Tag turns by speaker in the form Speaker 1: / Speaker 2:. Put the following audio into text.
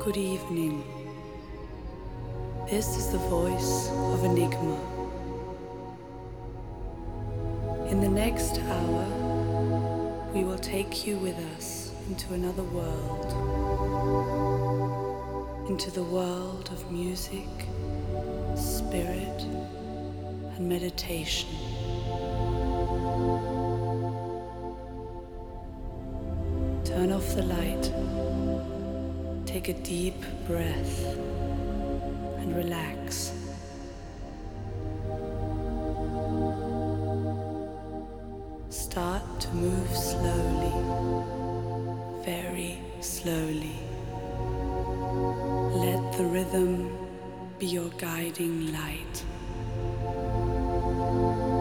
Speaker 1: Good evening. This is the voice of Enigma. In the next hour, we will take you with us into another world, into the world of music, spirit, and meditation. Turn off the light, take a deep breath, and relax. Start to move slowly, very slowly. Let the rhythm be your guiding light.